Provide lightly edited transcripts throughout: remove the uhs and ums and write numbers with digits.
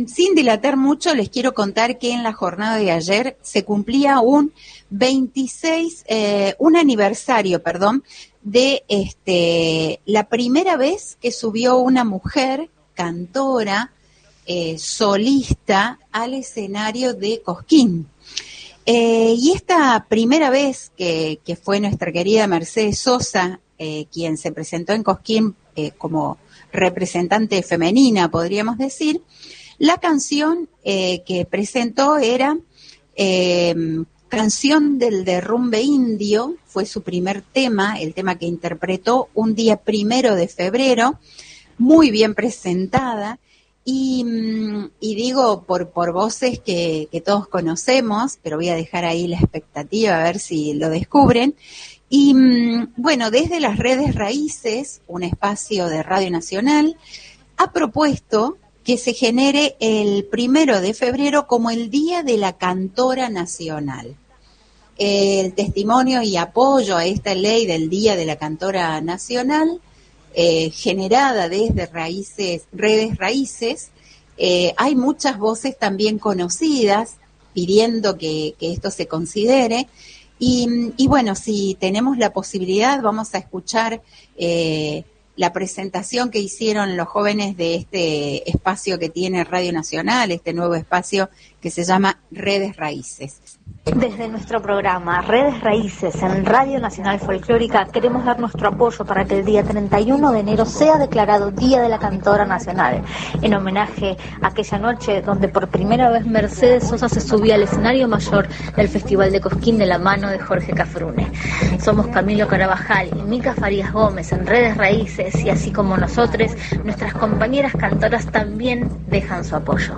sin dilatar mucho, les quiero contar que en la jornada de ayer se cumplía un aniversario, de la primera vez que subió una mujer cantora, solista al escenario de Cosquín. Y esta primera vez que fue nuestra querida Mercedes Sosa, quien se presentó en Cosquín como representante femenina, podríamos decir, la canción que presentó era Canción del Derrumbe Indio, fue su primer tema, el tema que interpretó un día 1 de febrero, muy bien presentada. Y digo por voces que todos conocemos, pero voy a dejar ahí la expectativa a ver si lo descubren. Y bueno, desde las redes Raíces, un espacio de Radio Nacional, ha propuesto que se genere el 1 de febrero como el Día de la Cantora Nacional. El testimonio y apoyo a esta ley del Día de la Cantora Nacional, generada desde redes Raíces, hay muchas voces también conocidas pidiendo que esto se considere y bueno, si tenemos la posibilidad vamos a escuchar la presentación que hicieron los jóvenes de este espacio que tiene Radio Nacional, este nuevo espacio que se llama Redes Raíces. Desde nuestro programa Redes Raíces en Radio Nacional Folclórica queremos dar nuestro apoyo para que el día 31 de enero sea declarado Día de la Cantora Nacional, en homenaje a aquella noche donde por primera vez Mercedes Sosa se subía al escenario mayor del Festival de Cosquín de la mano de Jorge Cafrune. Somos Camilo Carabajal y Mica Farías Gómez en Redes Raíces y así como nosotros, nuestras compañeras cantoras también dejan su apoyo.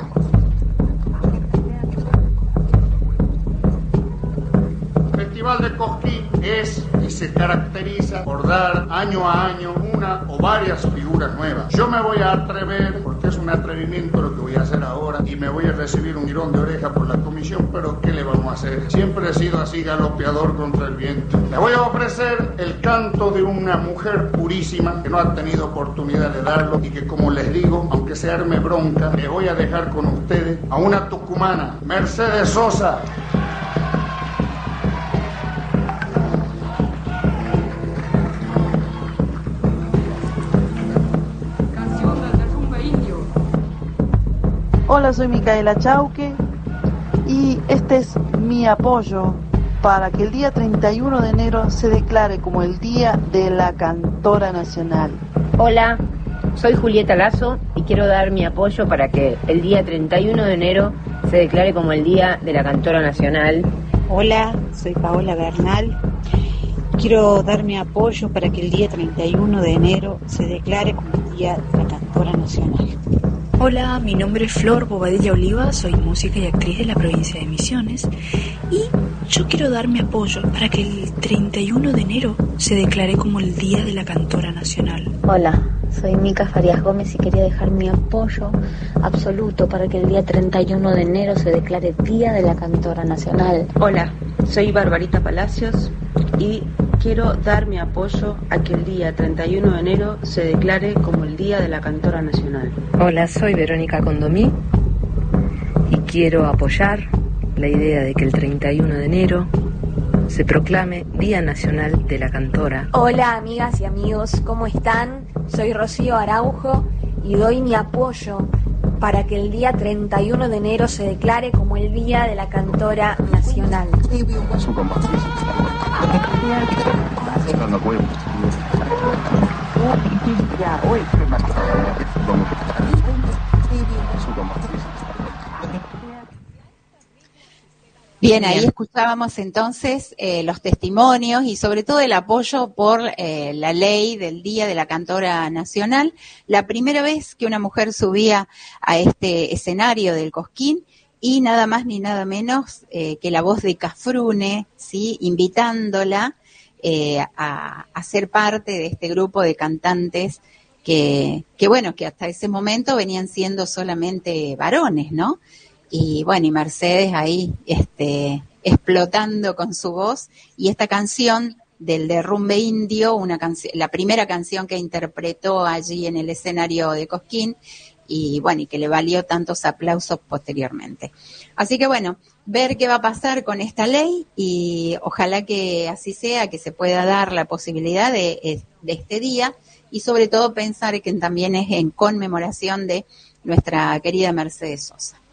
El Festival de Cosquín es y se caracteriza por dar año a año una o varias figuras nuevas. Yo me voy a atrever, porque es un atrevimiento lo que voy a hacer ahora, y me voy a recibir un tirón de oreja por la comisión, pero ¿qué le vamos a hacer? Siempre he sido así galopeador contra el viento. Le voy a ofrecer el canto de una mujer purísima que no ha tenido oportunidad de darlo y que, como les digo, aunque se arme bronca, le voy a dejar con ustedes a una tucumana, Mercedes Sosa. Hola, soy Micaela Chauque y este es mi apoyo para que el día 31 de enero se declare como el Día de la Cantora Nacional. Hola, soy Julieta Lazo y quiero dar mi apoyo para que el día 31 de enero se declare como el Día de la Cantora Nacional. Hola, soy Paola Bernal. Quiero dar mi apoyo para que el día 31 de enero se declare como el Día de la Cantora Nacional. Hola, mi nombre es Flor Bobadilla Oliva, soy música y actriz de la provincia de Misiones y yo quiero dar mi apoyo para que el 31 de enero se declare como el Día de la Cantora Nacional. Hola, soy Mica Farías Gómez y quería dejar mi apoyo absoluto para que el día 31 de enero se declare Día de la Cantora Nacional. Hola, soy Barbarita Palacios y quiero dar mi apoyo a que el día 31 de enero se declare como el Día de la Cantora Nacional. Hola, soy Verónica Condomí y quiero apoyar la idea de que el 31 de enero se proclame Día Nacional de la Cantora. Hola, amigas y amigos, ¿cómo están? Soy Rocío Araujo y doy mi apoyo para que el día 31 de enero se declare como el Día de la Cantora Nacional. Bien, ahí escuchábamos entonces los testimonios y sobre todo el apoyo por la ley del Día de la Cantora Nacional. La primera vez que una mujer subía a este escenario del Cosquín y nada más ni nada menos que la voz de Cafrune, ¿sí? Invitándola a ser parte de este grupo de cantantes que bueno, que hasta ese momento venían siendo solamente varones, ¿no? Y bueno, y Mercedes ahí explotando con su voz, y esta canción del Derrumbe Indio, la primera canción que interpretó allí en el escenario de Cosquín, y bueno, y que le valió tantos aplausos posteriormente. Así que bueno, ver qué va a pasar con esta ley y ojalá que así sea, que se pueda dar la posibilidad de este día y sobre todo pensar que también es en conmemoración de nuestra querida Mercedes Sosa.